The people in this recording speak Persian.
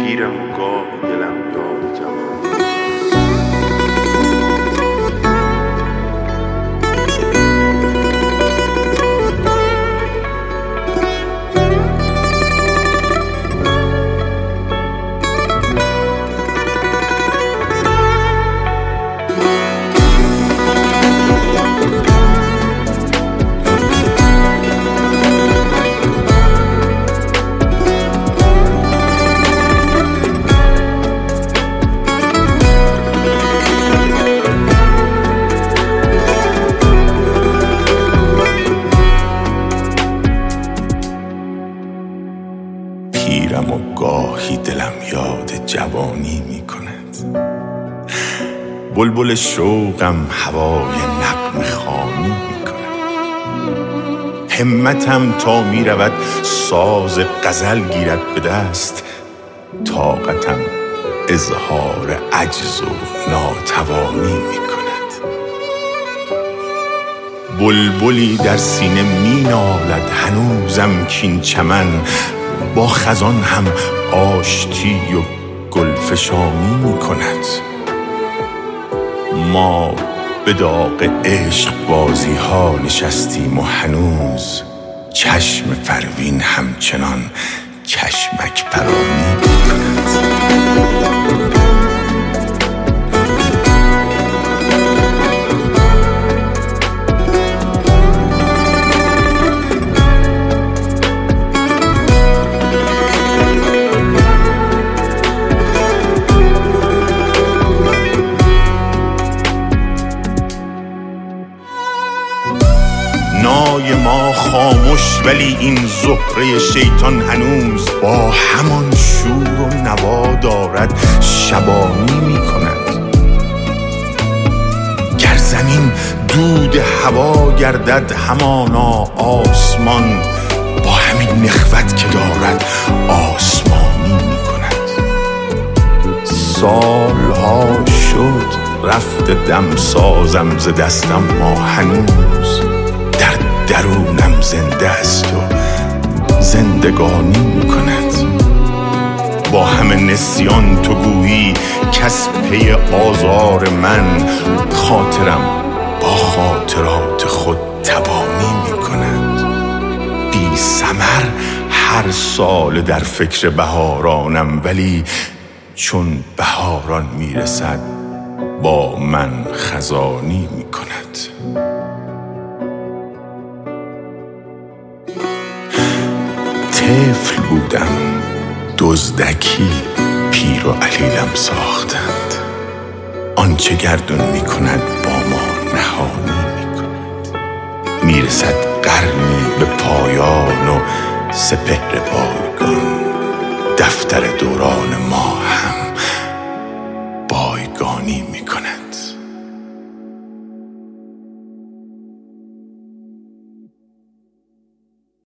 پیرم و گاه دلم یاد جوانی. پیرم و گاهی دلم یاد جوانی می کند. بلبل شوقم هوای نغمه خوانی می کند. همتم تا می رود ساز غزل گیرد به دست، طاقتم اظهار عجز و ناتوانی می کند. بلبلی در سینه می نالد هنوزم کین چمن، با خزان هم آشتی و گلفشانی می کند. ما به داغ عشق بازی ها نشستیم و هنوز چشم پروین همچنان چشمک پرانی می کند. نای ما خاموش ولی این زهره شیطان هنوز با همان شور و نوا دارد شبانی می کند. گر زمین دود هوا گردد همانا آسمان با همین نخوت که دارد آسمانی می کند. سالها شد رفت دم سازم ز دستم، ما هنوز در درونم زنده است و زندگانی می کند. با همه نسیان تو گویی کس پی آزار من، خاطرم با خاطرات خود تبانی می کند. بی ثمر هر سال در فکر بهارانم، ولی چون بهاران می رسد با من خزانی می کند. طفل بودم دزدکی پیر و علیلم ساختند، آنچه گردون می کند با ما نهانی می کند. می رسد قرنی به پایان و سپهر بایگان، دفتر دوران ما هم بایگانی می کند.